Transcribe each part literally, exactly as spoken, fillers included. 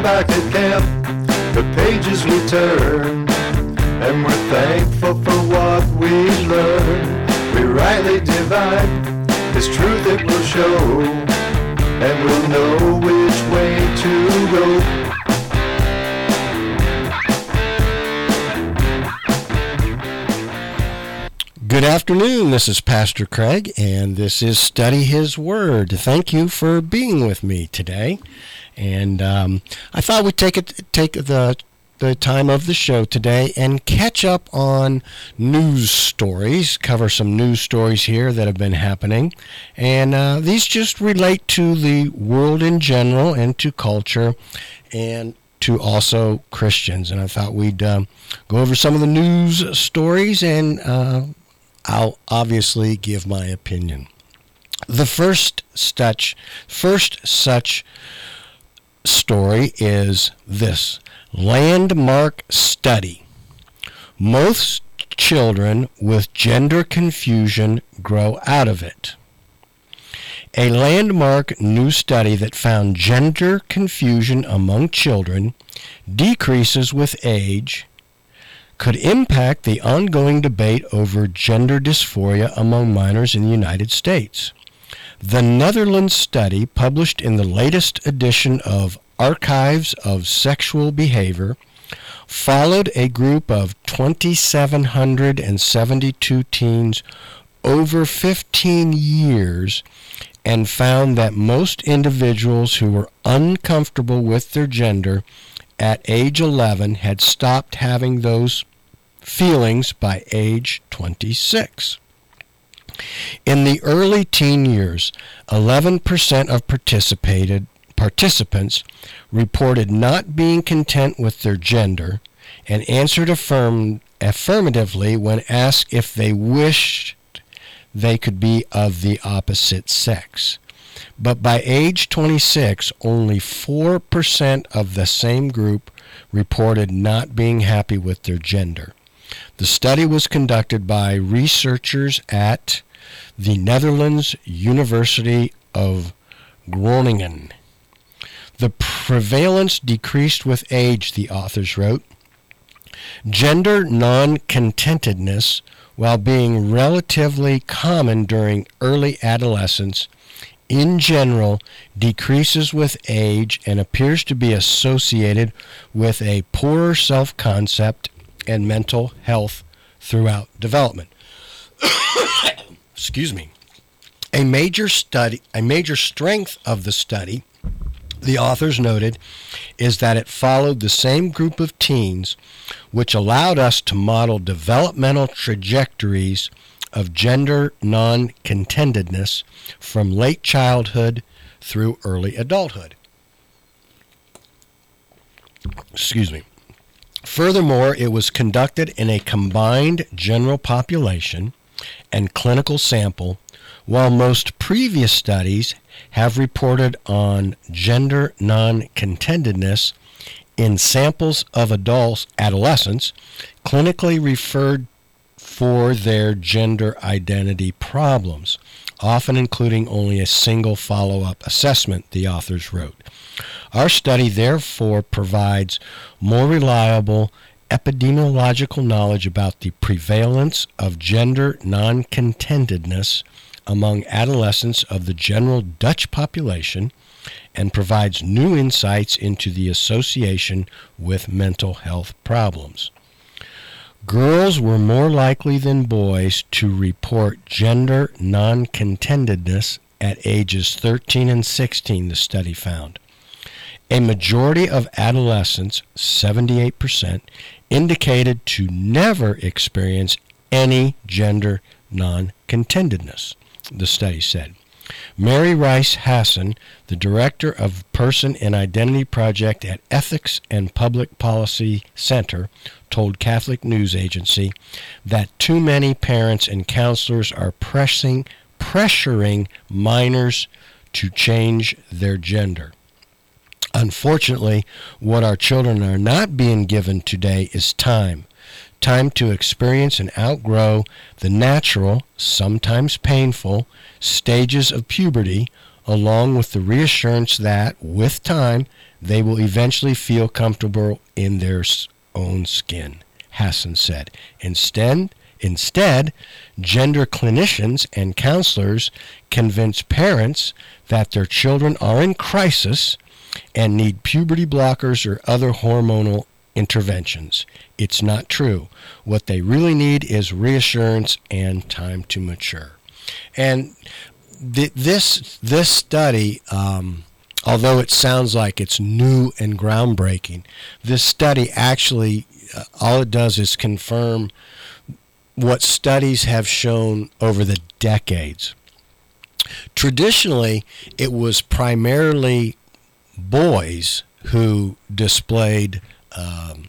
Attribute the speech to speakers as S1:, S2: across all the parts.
S1: back at camp, the pages we turn, and we're thankful for what we learn. We rightly divide His truth, it will show, and we'll know which way to go.
S2: Good afternoon, this is Pastor Craig, and this is Study His Word. Thank you for being with me today. And um, I thought we'd take it, take the the time of the show today and catch up on news stories, cover some news stories here that have been happening. And uh, these just relate to the world in general and to culture and to also Christians. And I thought we'd um, go over some of the news stories, and uh, I'll obviously give my opinion. The first such, first such story is this: landmark study. Most children with gender confusion grow out of it. A landmark new study that found gender confusion among children decreases with age could impact the ongoing debate over gender dysphoria among minors in the United States. The Netherlands study, published in the latest edition of Archives of Sexual Behavior, followed a group of two thousand seven hundred seventy-two teens over fifteen years and found that most individuals who were uncomfortable with their gender at age eleven had stopped having those feelings by age twenty-six. In the early teen years, eleven percent of participated participants reported not being content with their gender and answered affirm, affirmatively when asked if they wished they could be of the opposite sex. But by age twenty-six, only four percent of the same group reported not being happy with their gender. The study was conducted by researchers at the Netherlands University of Groningen. The prevalence decreased with age, the authors wrote. Gender non-contentedness, while being relatively common during early adolescence, in general decreases with age and appears to be associated with a poorer self-concept and mental health throughout development. Excuse me. A major study, a major strength of the study, the authors noted, is that it followed the same group of teens, which allowed us to model developmental trajectories of gender non-contentedness from late childhood through early adulthood. Excuse me. Furthermore, it was conducted in a combined general population and clinical sample, while most previous studies have reported on gender non-contentedness in samples of adults, adolescents, clinically referred for their gender identity problems, often including only a single follow-up assessment, the authors wrote. Our study therefore provides more reliable epidemiological knowledge about the prevalence of gender non-contentedness among adolescents of the general Dutch population and provides new insights into the association with mental health problems. Girls were more likely than boys to report gender non-contentedness at ages thirteen and sixteen, the study found. A majority of adolescents, seventy-eight percent, indicated to never experience any gender non-contentedness, the study said. Mary Rice Hassan, the director of Person and Identity Project at Ethics and Public Policy Center, told Catholic News Agency that too many parents and counselors are pressing, pressuring minors to change their gender. Unfortunately, what our children are not being given today is time. Time to experience and outgrow the natural, sometimes painful, stages of puberty, along with the reassurance that, with time, they will eventually feel comfortable in their own skin, Hassan said. Instead, instead, gender clinicians and counselors convince parents that their children are in crisis and need puberty blockers or other hormonal interventions. It's not true. What they really need is reassurance and time to mature. And th- this this study, um, although it sounds like it's new and groundbreaking, this study actually, uh, all it does is confirm what studies have shown over the decades. Traditionally, it was primarily boys who displayed um,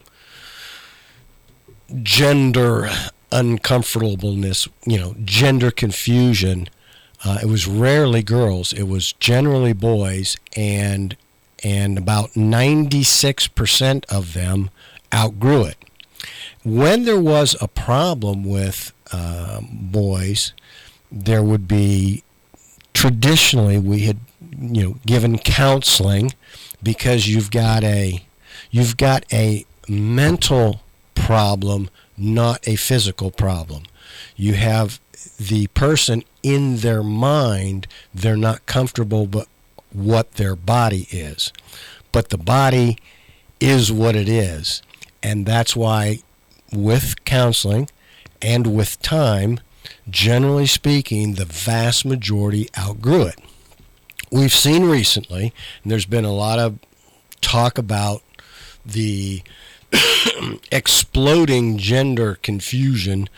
S2: gender uncomfortableness, you know, gender confusion. Uh, it was rarely girls. It was generally boys, and and about ninety-six percent of them outgrew it. When there was a problem with uh, boys, there would be, traditionally we had, you know, given counseling, because you've got a you've got a mental problem, not a physical problem. You have the person in their mind, they're not comfortable but what their body is. But the body is what it is. And that's why with counseling and with time, generally speaking, the vast majority outgrew it. We've seen recently, and there's been a lot of talk about the exploding gender confusion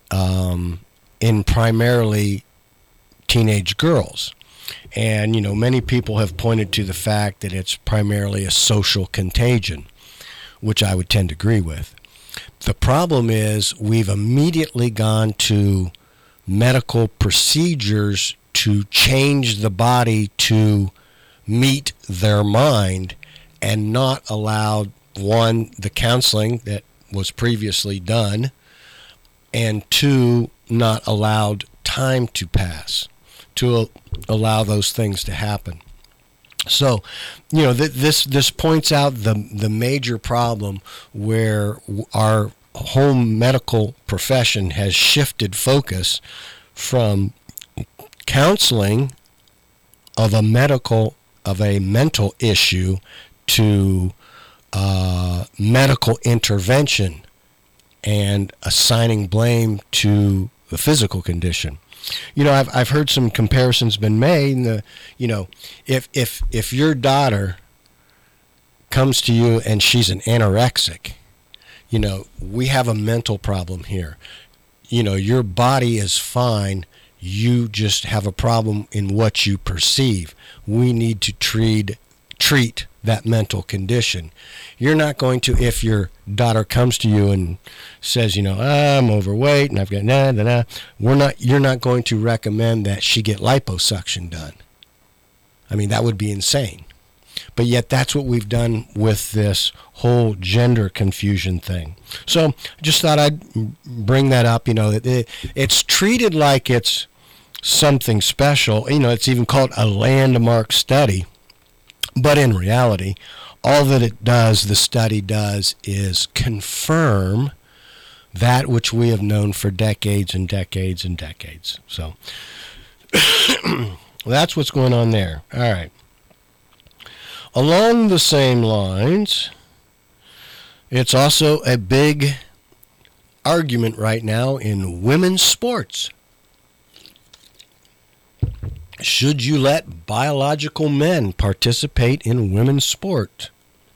S2: um, in primarily teenage girls. And, you know, many people have pointed to the fact that it's primarily a social contagion, which I would tend to agree with. The problem is we've immediately gone to medical procedures to change the body to meet their mind, and not allowed, one, the counseling that was previously done, and two, not allowed time to pass to allow those things to happen. So, you know, th- this this points out the the major problem where our whole medical profession has shifted focus from counseling of a medical of a mental issue to uh, medical intervention and assigning blame to the physical condition. You know, I've I've heard some comparisons been made. And the, you know, if if if your daughter comes to you and she's an anorexic, you know, we have a mental problem here. You know, your body is fine. You just have a problem in what you perceive. We need to treat treat that mental condition. You're not going to, if your daughter comes to you and says, you know, I'm overweight and I've got nah, nah, nah, we're not, you're not going to recommend that she get liposuction done. I mean, that would be insane. But yet that's what we've done with this whole gender confusion thing. So I just thought I'd bring that up. You know, it, it's treated like it's something special. You know, it's even called a landmark study. But in reality, all that it does, the study does, is confirm that which we have known for decades and decades and decades. So that's what's going on there. All right. Along the same lines, it's also a big argument right now in women's sports. Should you let biological men participate in women's sport?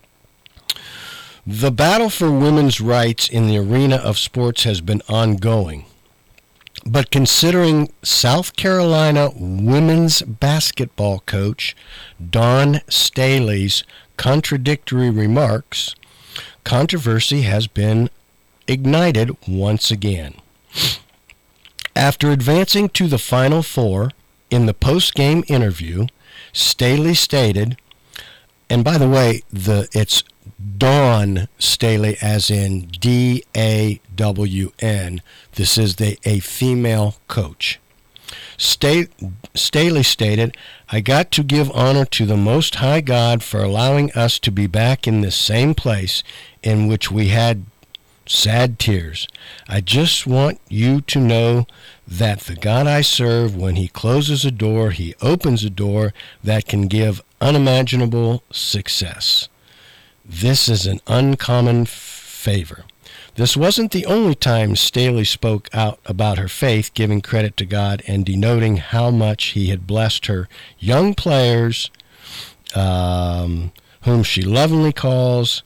S2: The battle for women's rights in the arena of sports has been ongoing. But considering South Carolina women's basketball coach Dawn Staley's contradictory remarks, controversy has been ignited once again. After advancing to the Final Four, in the post-game interview, Staley stated, and by the way, the it's Dawn Staley, as in D A W N. This is the, a female coach. Staley stated, "I got to give honor to the Most High God for allowing us to be back in this same place in which we had sad tears. I just want you to know that the God I serve, when he closes a door, he opens a door that can give unimaginable success. This is an uncommon favor." This wasn't the only time Staley spoke out about her faith, giving credit to God and denoting how much he had blessed her young players, um, whom she lovingly calls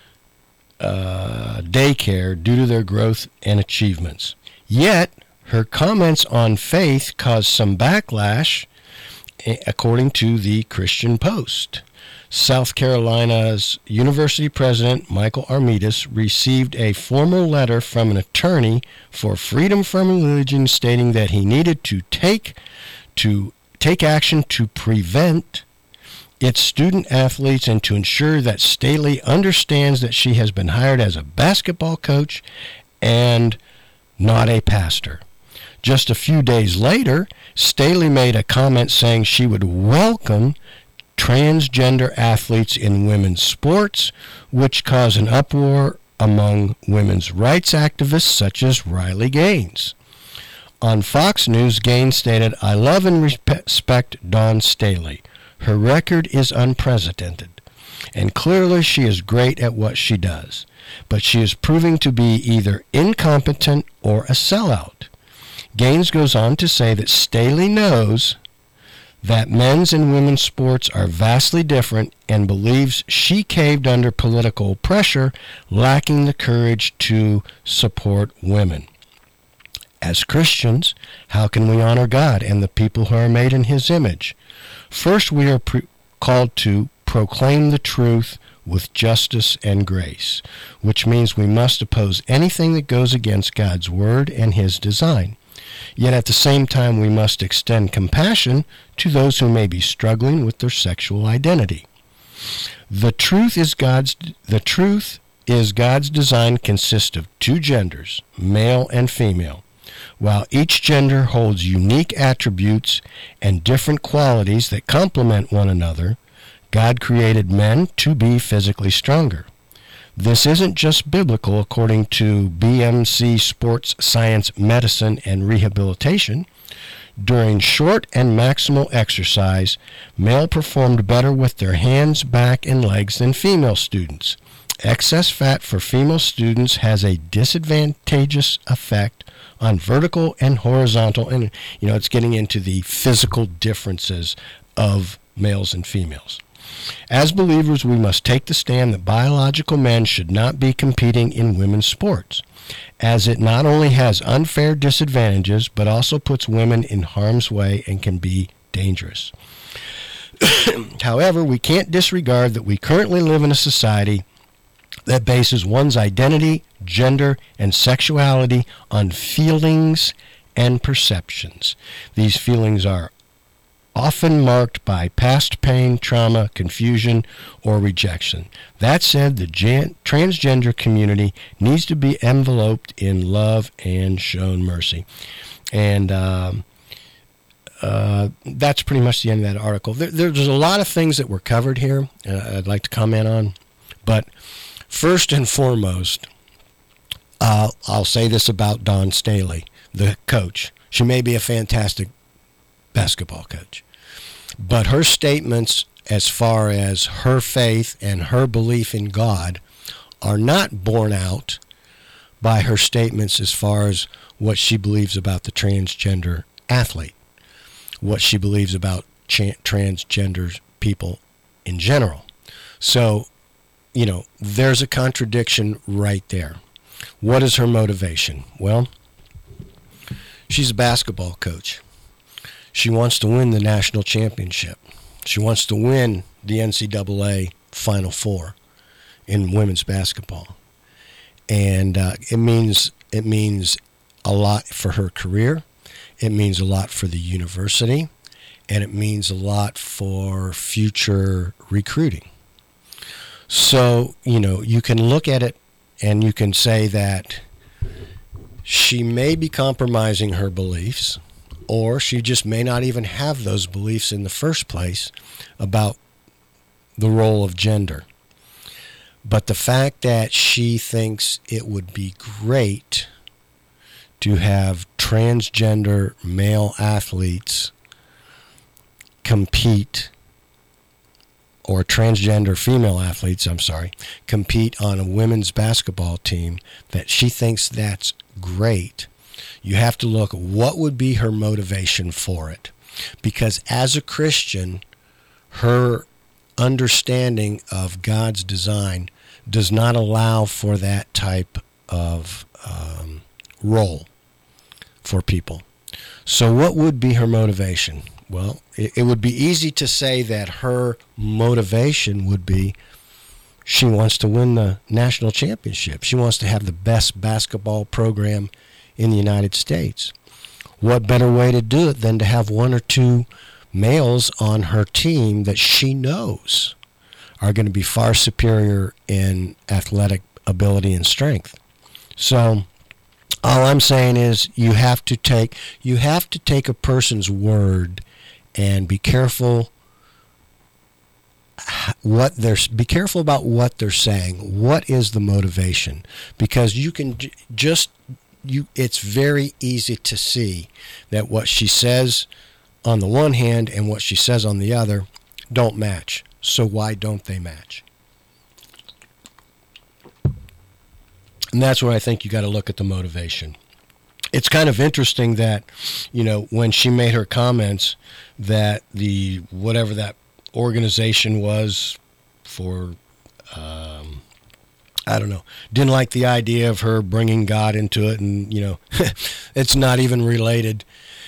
S2: uh, daycare, due to their growth and achievements. Yet, her comments on faith caused some backlash, according to the Christian Post. South Carolina's University President Michael Armitage received a formal letter from an attorney for freedom from religion stating that he needed to take to take action to prevent its student athletes and to ensure that Staley understands that she has been hired as a basketball coach and not a pastor. Just a few days later, Staley made a comment saying she would welcome transgender athletes in women's sports, which caused an uproar among women's rights activists such as Riley Gaines. On Fox News, Gaines stated, "I love and respect Dawn Staley. Her record is unprecedented, and clearly she is great at what she does, but she is proving to be either incompetent or a sellout." Gaines goes on to say that Staley knows that men's and women's sports are vastly different and believes she caved under political pressure, lacking the courage to support women. As Christians, how can we honor God and the people who are made in his image? First, we are pre- called to proclaim the truth with justice and grace, which means we must oppose anything that goes against God's word and his design. Yet at the same time, we must extend compassion to those who may be struggling with their sexual identity. The truth is God's the truth is God's design consists of two genders, male and female. While each gender holds unique attributes and different qualities that complement one another, God created men to be physically stronger. This isn't just biblical, according to B M C Sports Science Medicine and Rehabilitation. During short and maximal exercise, male performed better with their hands, back, and legs than female students. Excess fat for female students has a disadvantageous effect on vertical and horizontal, and you know, it's getting into the physical differences of males and females. As believers, we must take the stand that biological men should not be competing in women's sports, as it not only has unfair disadvantages, but also puts women in harm's way and can be dangerous. However, we can't disregard that we currently live in a society that bases one's identity, gender, and sexuality on feelings and perceptions. These feelings are often marked by past pain, trauma, confusion, or rejection. That said, the gen- transgender community needs to be enveloped in love and shown mercy. And um, uh, that's pretty much the end of that article. There, there's a lot of things that were covered here uh, I'd like to comment on. But first and foremost, uh, I'll say this about Dawn Staley, the coach. She may be a fantastic basketball coach, but her statements as far as her faith and her belief in God are not borne out by her statements as far as what she believes about the transgender athlete, what she believes about tra- transgender people in general. So, you know, there's a contradiction right there. What is her motivation? Well, she's a basketball coach. She wants to win the national championship. She wants to win the N C double A Final Four in women's basketball. And uh, it means it means a lot for her career. It means a lot for the university. And it means a lot for future recruiting. So, you know, you can look at it and you can say that she may be compromising her beliefs or she just may not even have those beliefs in the first place about the role of gender. But the fact that she thinks it would be great to have transgender male athletes compete, or transgender female athletes, I'm sorry, compete on a women's basketball team, that she thinks that's great, you have to look at what would be her motivation for it. Because as a Christian, her understanding of God's design does not allow for that type of um, role for people. So what would be her motivation? Well, it, it would be easy to say that her motivation would be she wants to win the national championship. She wants to have the best basketball program in the United States. What better way to do it than to have one or two males on her team that she knows are going to be far superior in athletic ability and strength. So all I'm saying is you have to take you have to take a person's word and be careful what they're be careful about what they're saying. What is the motivation? Because you can j- just you it's very easy to see that what she says on the one hand and what she says on the other don't match. So why don't they match? And that's where I think you got to look at the motivation. It's kind of interesting that, you know, when she made her comments that the whatever that organization was for, um, I don't know, didn't like the idea of her bringing God into it, and, you know, it's not even related.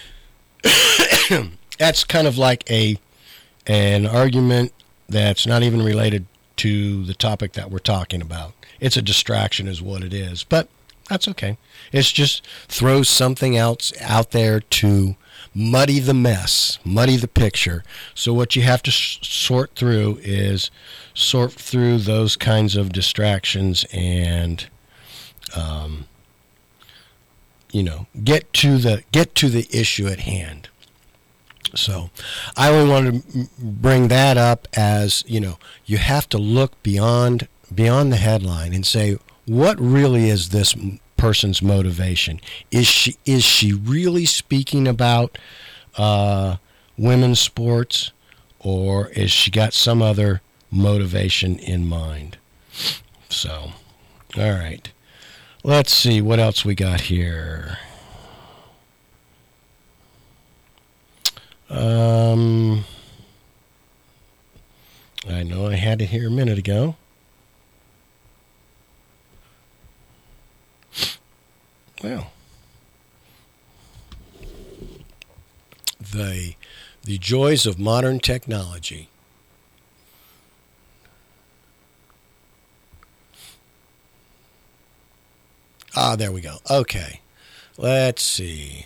S2: That's kind of like a an argument that's not even related to the topic that we're talking about. It's a distraction is what it is, but that's okay. It's just throws something else out there to muddy the mess, muddy the picture. So what you have to sh- sort through is sort through those kinds of distractions and, um, you know, get to the get to the issue at hand. So I only wanted to bring that up as, you know, you have to look beyond beyond the headline and say, what really is this person's motivation? Is she is she really speaking about uh, women's sports, or is she got some other motivation in mind? So, all right. Let's see what else we got here. Um, I know I had it here a minute ago. Well, the the joys of modern technology. Ah, there we go. Okay, let's see.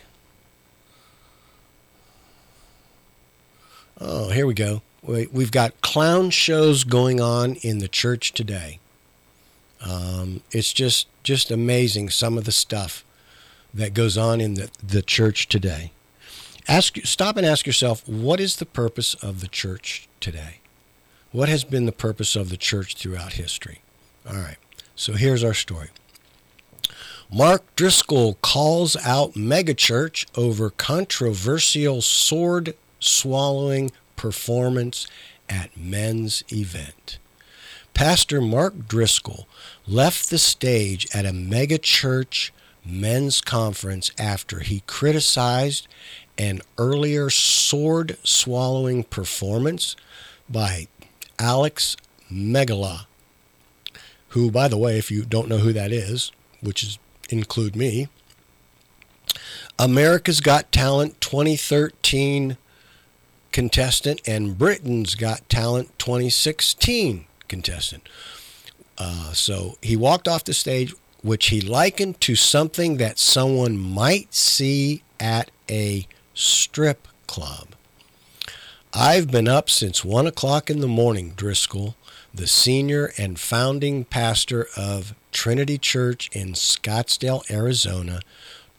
S2: Oh, here we go. We've got clown shows going on in the church today. Um, it's just just amazing, some of the stuff that goes on in the, the church today. Ask, stop and ask yourself, what is the purpose of the church today? What has been the purpose of the church throughout history? All right, so here's our story. Mark Driscoll calls out megachurch over controversial sword-swallowing performance at men's event. Pastor Mark Driscoll left the stage at a megachurch men's conference after he criticized an earlier sword-swallowing performance by Alex Megala, who, by the way, if you don't know who that is, which is include me, America's Got Talent twenty thirteen contestant and Britain's Got Talent twenty sixteen contestant. Uh, so he walked off the stage, which he likened to something that someone might see at a strip club. I've been up since one o'clock in the morning, Driscoll, the senior and founding pastor of Trinity Church in Scottsdale, Arizona,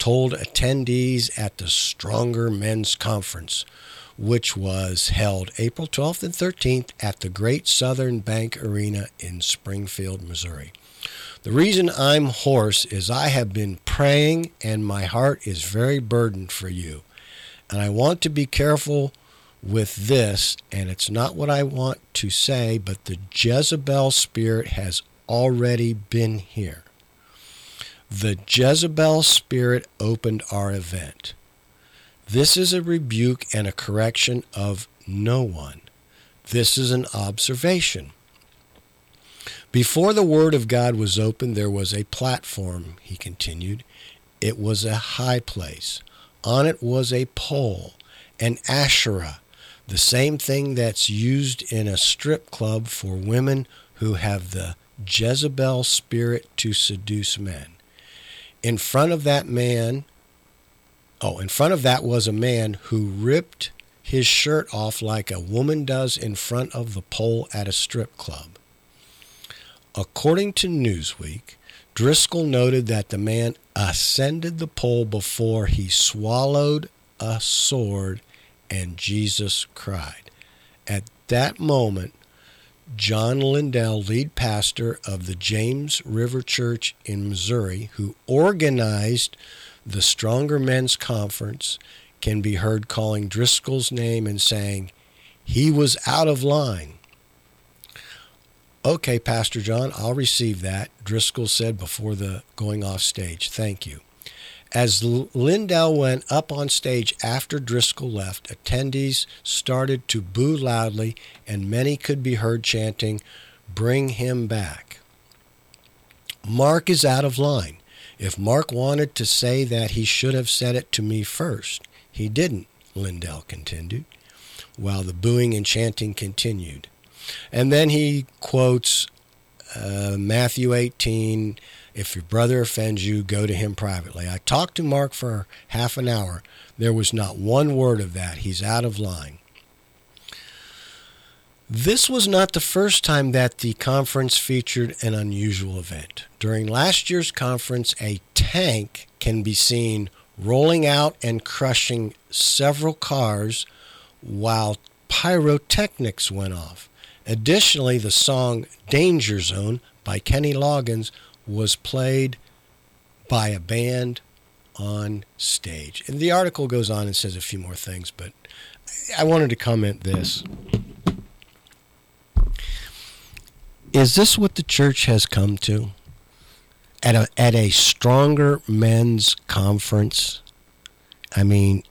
S2: told attendees at the Stronger Men's Conference, which was held April twelfth and thirteenth at the Great Southern Bank Arena in Springfield, Missouri. The reason I'm hoarse is I have been praying and my heart is very burdened for you. And I want to be careful with this, and it's not what I want to say, but the Jezebel spirit has already been here. The Jezebel spirit opened our event. This is a rebuke and a correction of no one. This is an observation. Before the Word of God was opened, there was a platform, he continued. It was a high place. On it was a pole, an Asherah, the same thing that's used in a strip club for women who have the Jezebel spirit to seduce men. In front of that man, oh, in front of that was a man who ripped his shirt off like a woman does in front of the pole at a strip club. According to Newsweek, Driscoll noted that the man ascended the pole before he swallowed a sword, and Jesus cried. At that moment, John Lindell, lead pastor of the James River Church in Missouri, who organized the Stronger Men's Conference, can be heard calling Driscoll's name and saying, "He was out of line." "Okay, Pastor John, I'll receive that," Driscoll said before the going off stage. "Thank you." As Lindell went up on stage after Driscoll left, attendees started to boo loudly, and many could be heard chanting, "Bring him back." Mark is out of line. If Mark wanted to say that, he should have said it to me first. He didn't, Lindell continued, while the booing and chanting continued. And then he quotes uh, Matthew eighteen, "If your brother offends you, go to him privately." I talked to Mark for half an hour. There was not one word of that. He's out of line. This was not the first time that the conference featured an unusual event. During last year's conference, a tank can be seen rolling out and crushing several cars while pyrotechnics went off. Additionally, the song "Danger Zone" by Kenny Loggins was played by a band on stage. And the article goes on and says a few more things, but I wanted to comment this. Is this what the church has come to? At a, at a Stronger Men's Conference? I mean,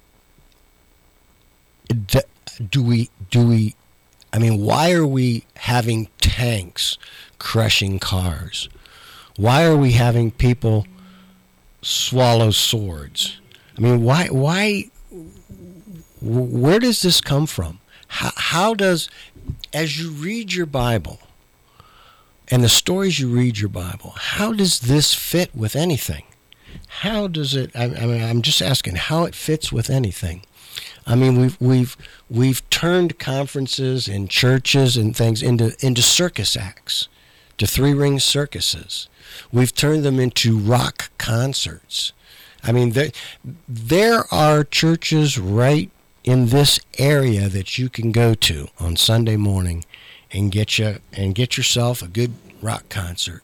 S2: do we, do we, I mean, why are we having tanks crushing cars? Why are we having people swallow swords? I mean, why, why, where does this come from? How, how does, as you read your Bible, and the stories you read your Bible, how does this fit with anything? How does it, I, I mean, I'm just asking how it fits with anything. I mean, we've we've we've turned conferences and churches and things into into circus acts, to three-ring circuses. We've turned them into rock concerts. I mean, there there are churches right in this area that you can go to on Sunday morning and get you and get yourself a good rock concert.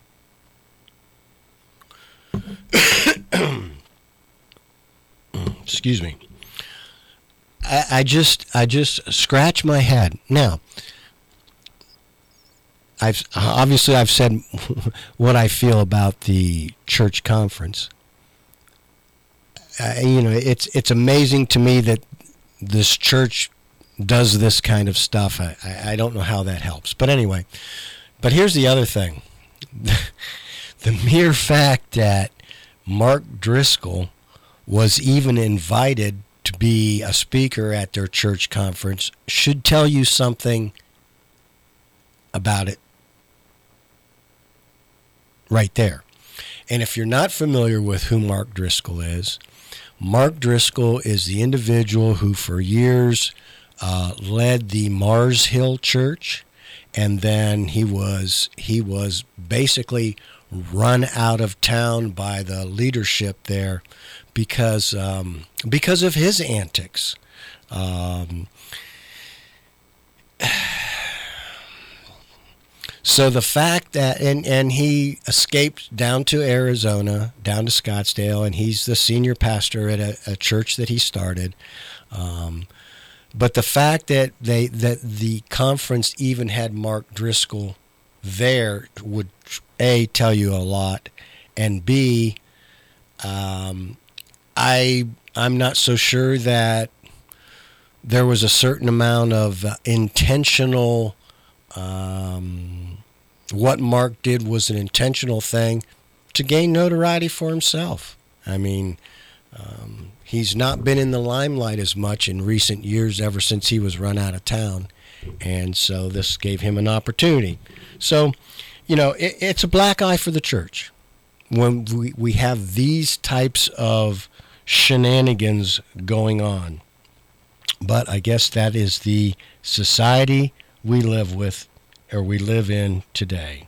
S2: Excuse me. I, I just I just scratch my head. Now, I've obviously I've said what I feel about the church conference. Uh, you know, it's it's amazing to me that this church does this kind of stuff. I, I, I don't know how that helps. But anyway, but here's the other thing. The mere fact that Mark Driscoll was even invited to be a speaker at their church conference should tell you something about it right there. And if you're not familiar with who Mark Driscoll is, Mark Driscoll is the individual who for years uh, led the Mars Hill Church, and then he was he was basically run out of town by the leadership there because um, because of his antics. Um, so the fact that and, and he escaped down to Arizona, down to Scottsdale, and he's the senior pastor at a, a church that he started. Um, but the fact that they that the conference even had Mark Driscoll there would A, tell you a lot, and B, um, I I'm not so sure that there was a certain amount of uh, intentional. Um, what Mark did was an intentional thing to gain notoriety for himself. I mean, um, he's not been in the limelight as much in recent years, ever since he was run out of town, and so this gave him an opportunity. So, you know, it, it's a black eye for the church when we, we have these types of shenanigans going on. But I guess that is the society we live with, or we live in today.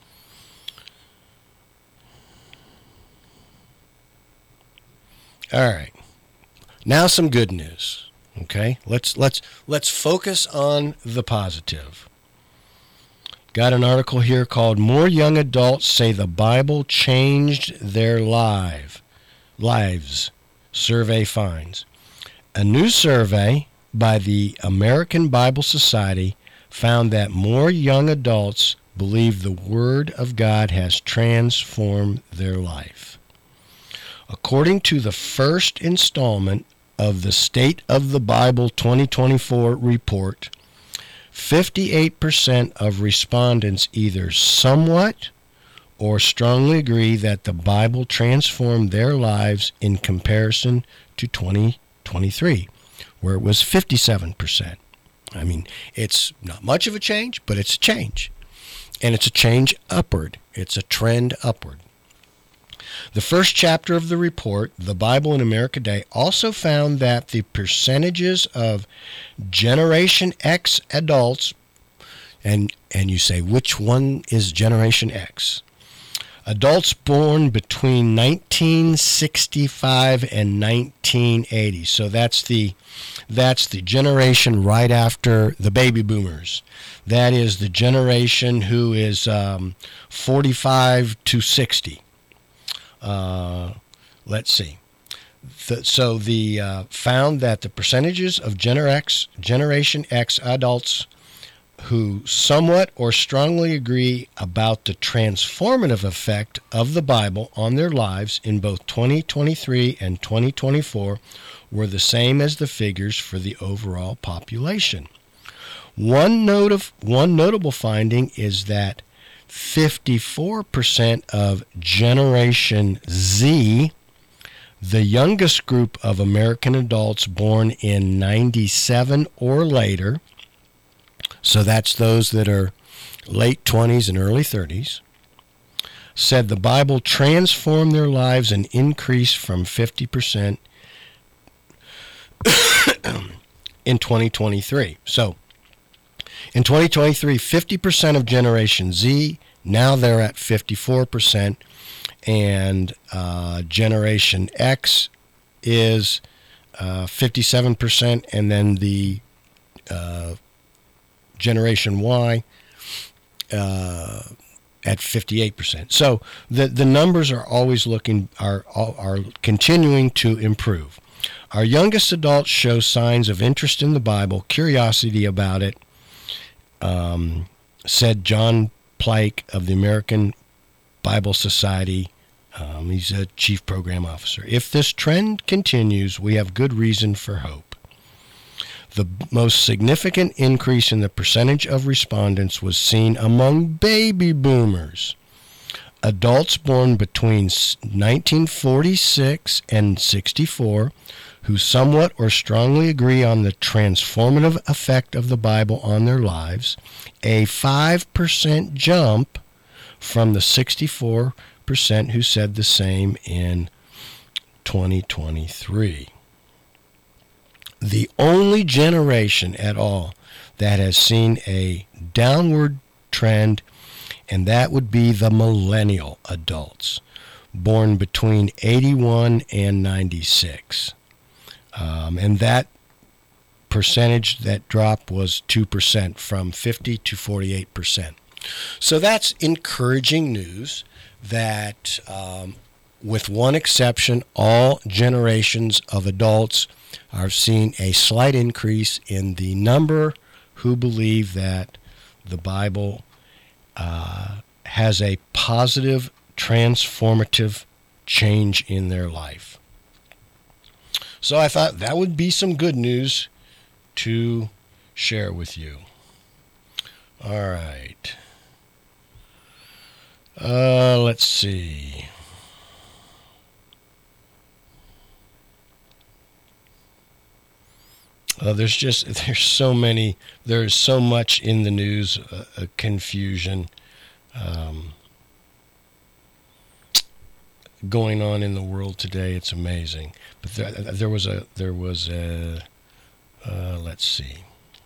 S2: All right. Now some good news. Okay? Let's let's let's focus on the positive. Got an article here called "More Young Adults Say the Bible Changed Their Life Lives." Survey finds. A new survey by the American Bible Society found that more young adults believe the Word of God has transformed their life. According to the first installment of the State of the Bible twenty twenty-four report, fifty-eight percent of respondents either somewhat or strongly agree that the Bible transformed their lives in comparison to twenty twenty-three, where it was fifty-seven percent. I mean, it's not much of a change, but it's a change. And it's a change upward. It's a trend upward. The first chapter of the report, The Bible in America Today, also found that the percentages of Generation X adults, and, and you say, which one is Generation X? Adults born between nineteen sixty-five and nineteen eighty. So that's the that's the generation right after the baby boomers. That is the generation who is um, forty-five to sixty. Uh, let's see. The, so the uh, found that the percentages of Gener X, Generation X adults who somewhat or strongly agree about the transformative effect of the Bible on their lives in both twenty twenty-three and twenty twenty-four were the same as the figures for the overall population. One note of, one notable finding is that fifty-four percent of Generation Z, the youngest group of American adults born in ninety-seven or later, so that's those that are late twenties and early thirties, said the Bible transformed their lives and increased from fifty percent in twenty twenty-three. So in twenty twenty-three, fifty percent of Generation Z, now they're at fifty-four percent, and uh, Generation X is uh, fifty-seven percent, and then the uh, Generation Y uh, at fifty-eight percent. So the the numbers are always looking are are continuing to improve. Our youngest adults show signs of interest in the Bible, curiosity about it, um, said John Plike of the American Bible Society. Um, he's a chief program officer. If this trend continues, we have good reason for hope. The most significant increase in the percentage of respondents was seen among baby boomers, adults born between nineteen forty-six and sixty-four, who somewhat or strongly agree on the transformative effect of the Bible on their lives, a five percent jump from the sixty-four percent who said the same in twenty twenty-three. The only generation at all that has seen a downward trend and that would be the millennial adults, born between eighty-one and ninety-six. Um, and that percentage, that drop was two percent, from fifty to forty-eight percent. So that's encouraging news that, um, with one exception, all generations of adults are seeing a slight increase in the number who believe that the Bible uh, has a positive, transformative change in their life. So I thought that would be some good news to share with you. All right. Uh, let's see. Uh, there's just, there's so many, there's so much in the news, uh, uh, confusion um, going on in the world today. It's amazing. But there, there was a, there was a, uh, let's see.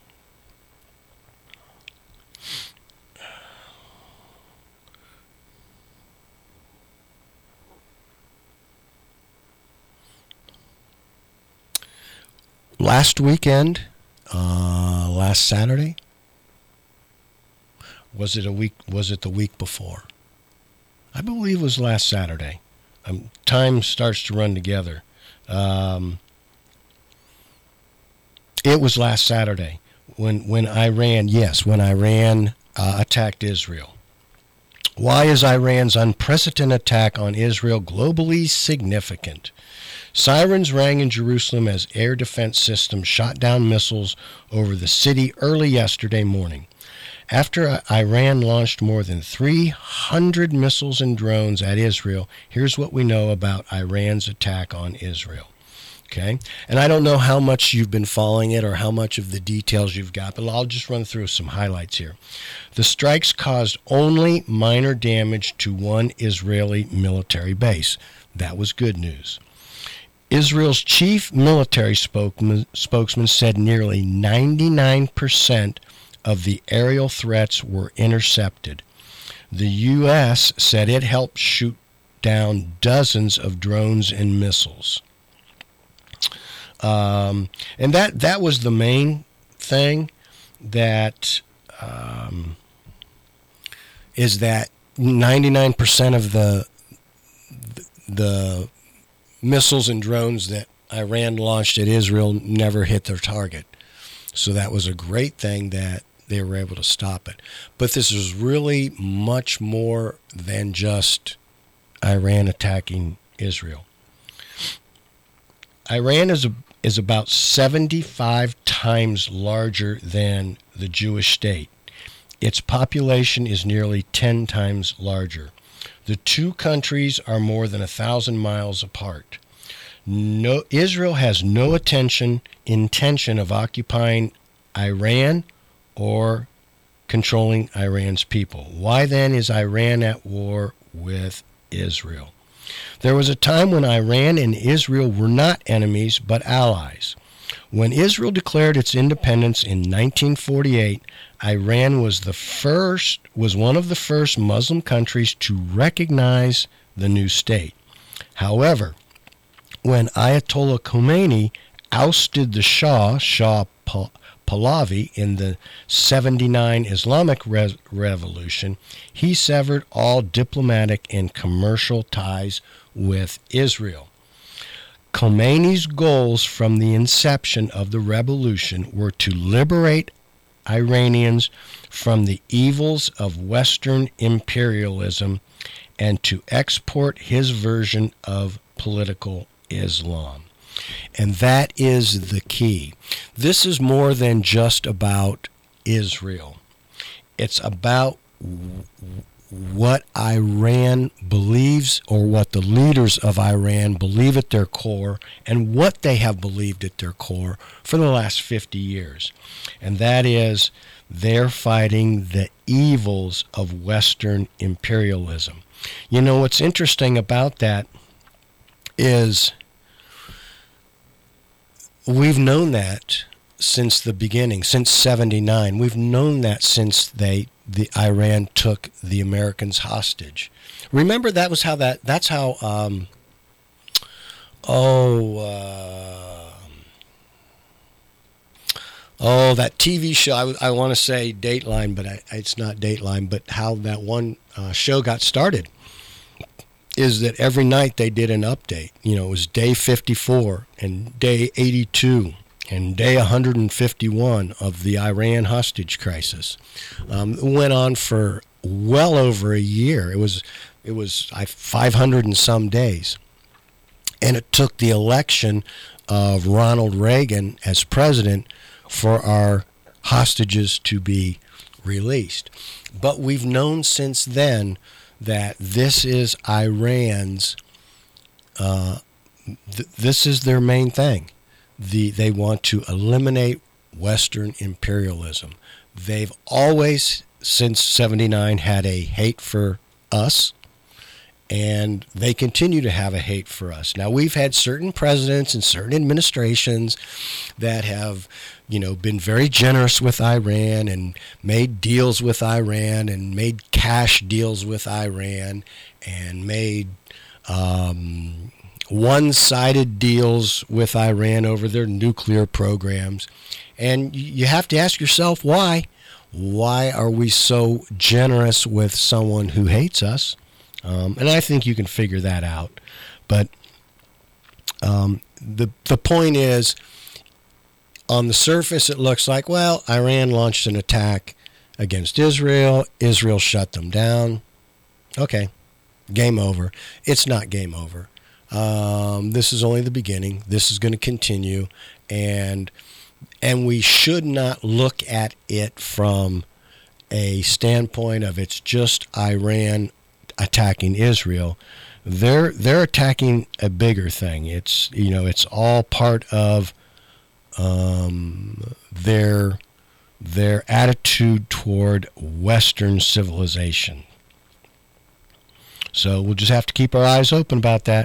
S2: Last weekend, uh, last Saturday, was it a week? Was it the week before? I believe it was last Saturday. Um, time starts to run together. Um, it was last Saturday when when Iran, yes, when Iran uh, attacked Israel. Why is Iran's unprecedented attack on Israel globally significant? Sirens rang in Jerusalem as air defense systems shot down missiles over the city early yesterday morning. After Iran launched more than three hundred missiles and drones at Israel, here's what we know about Iran's attack on Israel. Okay? And I don't know how much you've been following it or how much of the details you've got, but I'll just run through some highlights here. The strikes caused only minor damage to one Israeli military base. That was good news. Israel's chief military spokesman, spokesman said nearly ninety-nine percent of the aerial threats were intercepted. The U S said it helped shoot down dozens of drones and missiles. Um, and that, that was the main thing, that um, is that ninety-nine percent of the the missiles and drones that Iran launched at Israel never hit their target. So that was a great thing that they were able to stop it. But this is really much more than just Iran attacking Israel. Iran is a, is about seventy-five times larger than the Jewish state. Its population is nearly ten times larger. The two countries are more than a thousand miles apart. No, Israel has no attention, intention of occupying Iran or controlling Iran's people. Why then is Iran at war with Israel? There was a time when Iran and Israel were not enemies but allies. When Israel declared its independence in nineteen forty-eight, Iran was the first, was one of the first Muslim countries to recognize the new state. However, when Ayatollah Khomeini ousted the Shah, Shah Pahlavi, in the seventy-nine Islamic Re- Revolution, he severed all diplomatic and commercial ties with Israel. Khomeini's goals from the inception of the revolution were to liberate Iranians from the evils of Western imperialism and to export his version of political Islam. And that is the key. This is more than just about Israel. It's about what Iran believes, or what the leaders of Iran believe at their core, and what they have believed at their core for the last fifty years. And that is, they're fighting the evils of Western imperialism. You know, what's interesting about that is we've known that since the beginning, since seventy-nine. We've known that since they the Iran took the Americans hostage. Remember, that was how that. That's how. Um, oh. Uh, oh, that T V show. I, I want to say Dateline, but I, it's not Dateline. But how that one uh, show got started is that every night they did an update. You know, it was day fifty-four and day eighty-two. And day one hundred fifty-one of the Iran hostage crisis. Um, it went on for well over a year. It was it was five hundred and some days. And it took the election of Ronald Reagan as president for our hostages to be released. But we've known since then that this is Iran's, uh, th- this is their main thing. The, they want to eliminate Western imperialism. They've always, since seventy-nine, had a hate for us, and they continue to have a hate for us. Now, we've had certain presidents and certain administrations that have, you know, been very generous with Iran and made deals with Iran and made cash deals with Iran and made um, one-sided deals with Iran over their nuclear programs. And you have to ask yourself, why? Why are we so generous with someone who hates us? Um, and I think you can figure that out. But um, the the point is, on the surface, it looks like, well, Iran launched an attack against Israel. Israel shut them down. Okay, game over. It's not game over. Um, this is only the beginning. This is going to continue, and and we should not look at it from a standpoint of it's just Iran attacking Israel. They're they're attacking a bigger thing. It's you know it's all part of um, their their attitude toward Western civilization. So we'll just have to keep our eyes open about that.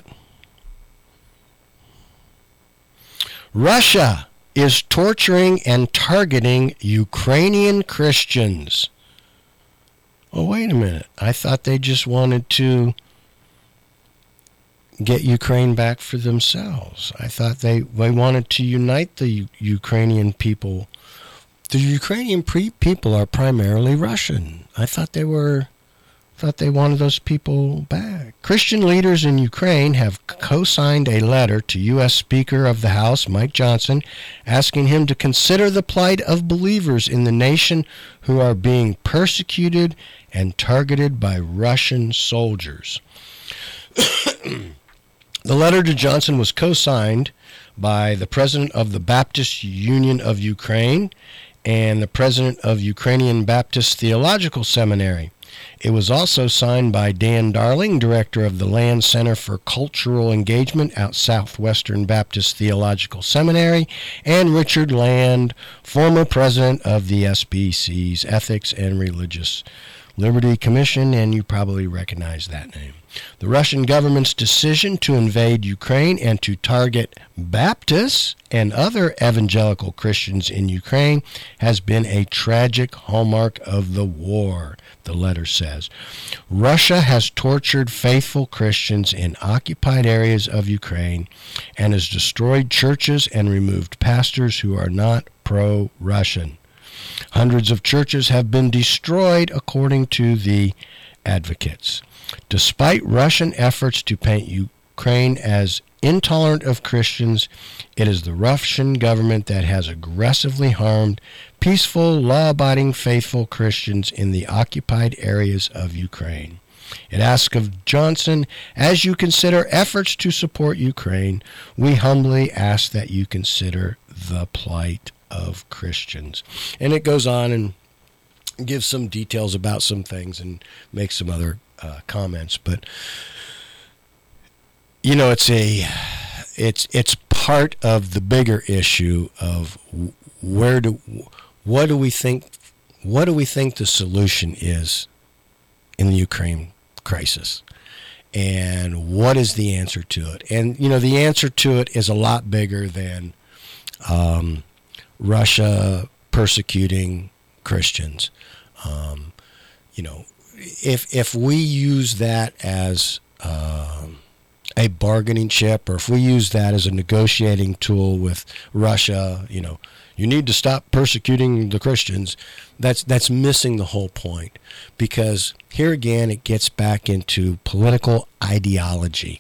S2: Russia is torturing and targeting Ukrainian Christians. Oh, wait a minute. I thought they just wanted to get Ukraine back for themselves. I thought they, they wanted to unite the U- Ukrainian people. The Ukrainian pre- people are primarily Russian. I thought they were... thought they wanted those people back. Christian leaders in Ukraine have co-signed a letter to U S Speaker of the House, Mike Johnson, asking him to consider the plight of believers in the nation who are being persecuted and targeted by Russian soldiers. The letter to Johnson was co-signed by the president of the Baptist Union of Ukraine and the president of Ukrainian Baptist Theological Seminary. It was also signed by Dan Darling, director of the Land Center for Cultural Engagement at Southwestern Baptist Theological Seminary, and Richard Land, former president of the S B C's Ethics and Religious Liberty Commission, and you probably recognize that name. The Russian government's decision to invade Ukraine and to target Baptists and other evangelical Christians in Ukraine has been a tragic hallmark of the war, the letter says. Russia has tortured faithful Christians in occupied areas of Ukraine and has destroyed churches and removed pastors who are not pro-Russian. Hundreds of churches have been destroyed, according to the advocates. Despite Russian efforts to paint Ukraine as intolerant of Christians, it is the Russian government that has aggressively harmed peaceful, law-abiding, faithful Christians in the occupied areas of Ukraine. It asks of Johnson, as you consider efforts to support Ukraine, we humbly ask that you consider the plight of Christians. And it goes on and gives some details about some things and makes some other uh, comments. But you know, it's a it's it's part of the bigger issue of where do what do we think what do we think the solution is in the Ukraine crisis, and what is the answer to it? And you know, the answer to it is a lot bigger than um, Russia persecuting Christians. Um, you know, if if we use that as uh, a bargaining chip, or if we use that as a negotiating tool with Russia, you know, you need to stop persecuting the Christians, that's that's missing the whole point. Because here again, it gets back into political ideology.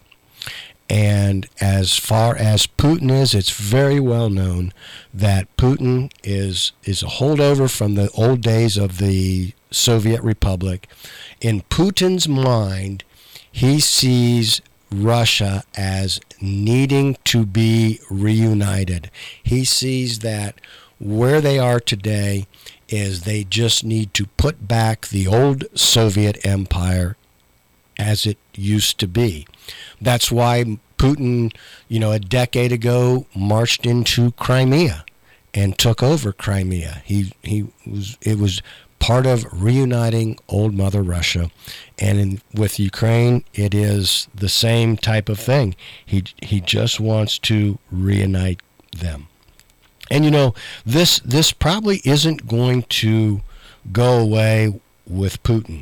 S2: And as far as Putin is, it's very well known that Putin is is a holdover from the old days of the Soviet Republic. In Putin's mind, he sees Russia as needing to be reunited. He sees that where they are today is they just need to put back the old Soviet empire as it used to be. That's why Putin, you know, a decade ago marched into Crimea and took over Crimea. He he was it was part of reuniting old Mother Russia, and in, with Ukraine, it is the same type of thing. He he just wants to reunite them. And you know, this this probably isn't going to go away with Putin.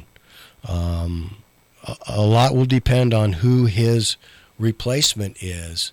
S2: Um, a, a lot will depend on who his replacement is.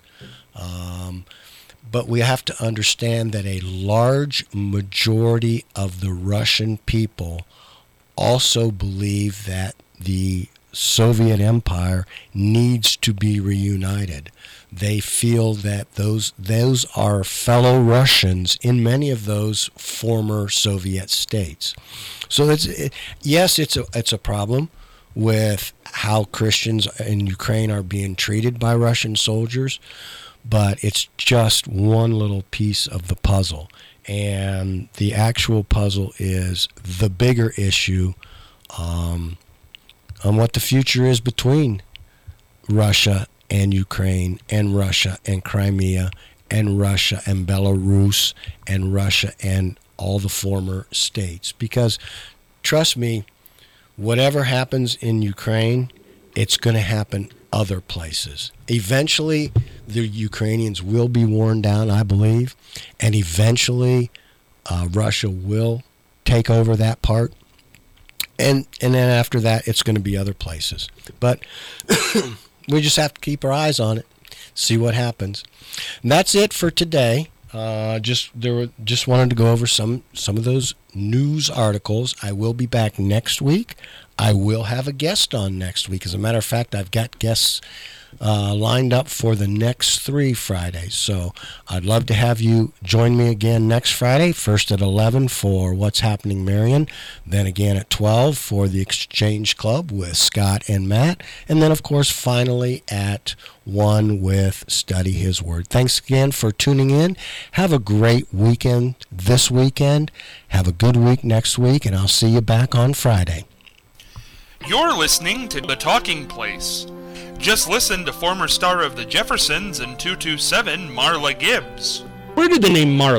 S2: Um, but we have to understand that a large majority of the Russian people also believe that the Soviet Empire needs to be reunited. They feel that those those are fellow Russians in many of those former Soviet states. So it's it, yes, it's a it's a problem with how Christians in Ukraine are being treated by Russian soldiers, but it's just one little piece of the puzzle. And the actual puzzle is the bigger issue um, on what the future is between Russia and Ukraine, and Russia and Crimea, and Russia and Belarus, and Russia and all the former states. Because, trust me, whatever happens in Ukraine, it's going to happen other places. Eventually, the Ukrainians will be worn down, I believe, and eventually uh, Russia will take over that part. And and then after that, it's going to be other places. But we just have to keep our eyes on it, see what happens. And that's it for today. Uh, just there were, just wanted to go over some some of those news articles. I will be back next week. I will have a guest on next week. As a matter of fact, I've got guests uh, lined up for the next three Fridays. So I'd love to have you join me again next Friday, first at eleven for What's Happening Marion, then again at twelve for the Exchange Club with Scott and Matt, and then, of course, finally at one with Study His Word. Thanks again for tuning in. Have a great weekend this weekend. Have a good week next week, and I'll see you back on Friday.
S3: You're listening to The Talking Place. Just listen to former star of the Jeffersons and two two seven, Marla Gibbs.
S2: Where did the name Marla